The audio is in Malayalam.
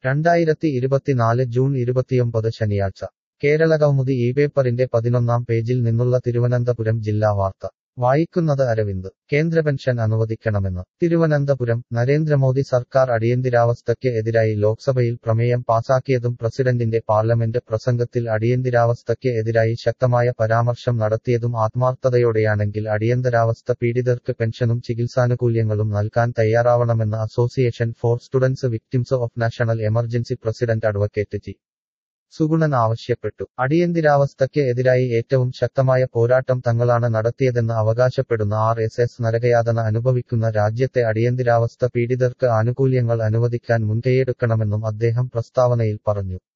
2024 ജൂൺ 29 ശനിയാഴ്ച കേരളകൗമുദി ഈ പേപ്പറിന്റെ 11-ാം പേജിൽ നിന്നുള്ള തിരുവനന്തപുരം ജില്ലാ വാർത്ത വായിക്കുന്നത് അരവിന്ദ് കേന്ദ്ര പെൻഷൻ അനുവദിക്കണമെന്ന് തിരുവനന്തപുരം നരേന്ദ്രമോദി സർക്കാർ അടിയന്തരാവസ്ഥയ്ക്ക് എതിരായി ലോക്സഭയിൽ പ്രമേയം പാസാക്കിയതും പ്രസിഡന്റിന്റെ പാർലമെന്റ് പ്രസംഗത്തിൽ അടിയന്തരാവസ്ഥയ്ക്ക് എതിരായി ശക്തമായ പരാമർശം നടത്തിയതും ആത്മാർത്ഥതയോടെയാണെങ്കിൽ അടിയന്തരാവസ്ഥ പീഡിതർക്ക് പെൻഷനും ചികിത്സാനുകൂല്യങ്ങളും നൽകാൻ തയ്യാറാവണമെന്ന് association for students victims of national emergency president advocate G Sugunan ആവശ്യപ്പെട്ടു. അടിയന്തരാവസ്ഥയ്ക്ക് എതിരായി ഏറ്റവും ശക്തമായ പോരാട്ടം തങ്ങളാണ് നടത്തിയതെന്ന് അവകാശപ്പെടുന്ന RSS നരകയാതന അനുഭവിക്കുന്ന രാജ്യത്തെ അടിയന്തരാവസ്ഥ പീഡിതർക്ക് ആനുകൂല്യങ്ങൾ അനുവദിക്കാൻ മുൻകൈയെടുക്കണമെന്നും അദ്ദേഹം പ്രസ്താവനയിൽ പറഞ്ഞു.